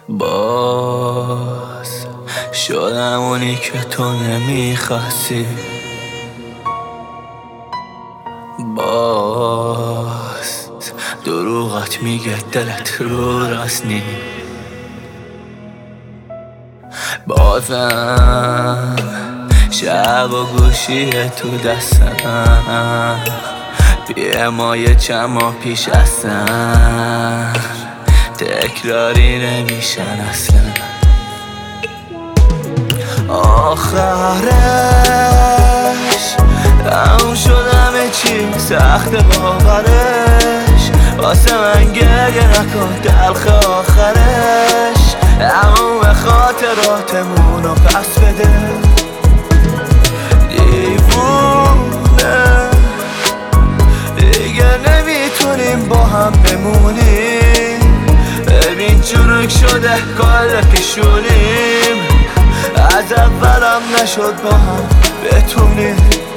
باز شدم اونی که تو نمیخواستی، باز دروغات میگه دلت رو راست نی، بازم شب و گوشیه تو دستم، بیمایه چند ماه پیش هستم، تکراری نمیشن اصلا. آخرش تموم شد همه چی، سخت باورش، واسه من گریه نکن تلخ آخرش، تموم خاطراتمونو پس بده. دیوونه دیگه نمیتونیم با هم بمونیم، ببین چروک شده کل پیشونیم، از اولم نشد با هم بتونیم.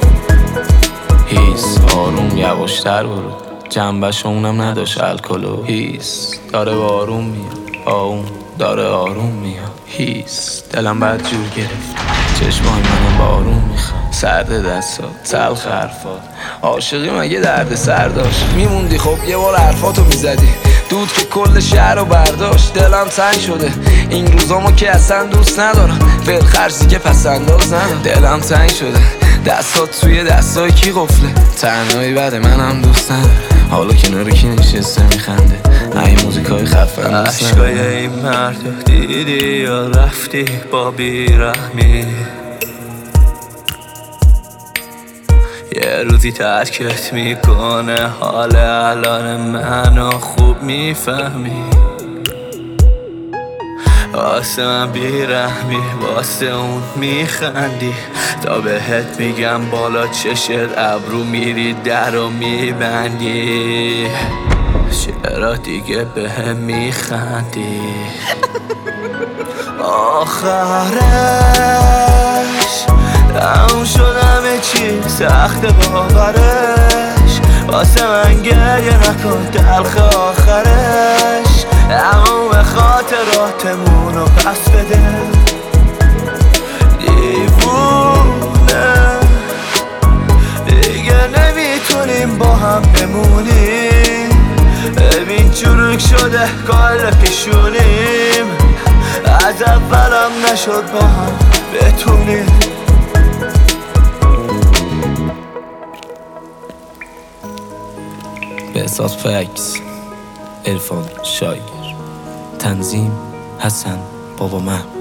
هیس آروم یواشتر برو، جنبش اونم نداشت الکلو. هیس داره بارون میاد، اون داره آروم میاد. هیس دلم بد جور گرفت، چشمای منم بارون میخواد، سرد دستات تلخ حرفات، عاشقی مگه درد سر داشت؟ میموندی خب یه بار حرفاتو میزدی، دود که کل شهر رو برداشت. دلم تنگ شده این روزامو که اصلا دوست ندارم، ولخرزی که پس انداز ندارم. دلم تنگ شده دستات توی دستای کی قفله، تنهایی بعد منم دوست نداره، حالا کنار کی نشسته میخنده، این موزیکای خفن دوست نداره. عشقای این مرد دیدی یا رفتی با بیرحمی، یه روزی ترکت میکنه، حال الان منو خوب میفهمی، واسه من بیرحمی واسه اون میخندی، تا بهت میگم بالا چشت ابرو میری در و میبندی، چرا دیگه بهم میخندی؟ آخرش تموم شد همه چی، سخت باورش، واسه من گریه نکن تلخ آخرش، تموم خاطراتمونو پس بده. دیوونه دیگه نمیتونیم با هم بمونیم، ببین چروک شده کل پیشونیم، از اولم نشد با هم بتونیم. بهزاد فکس، عرفان شایر، تنظیم حسن بابا محمود.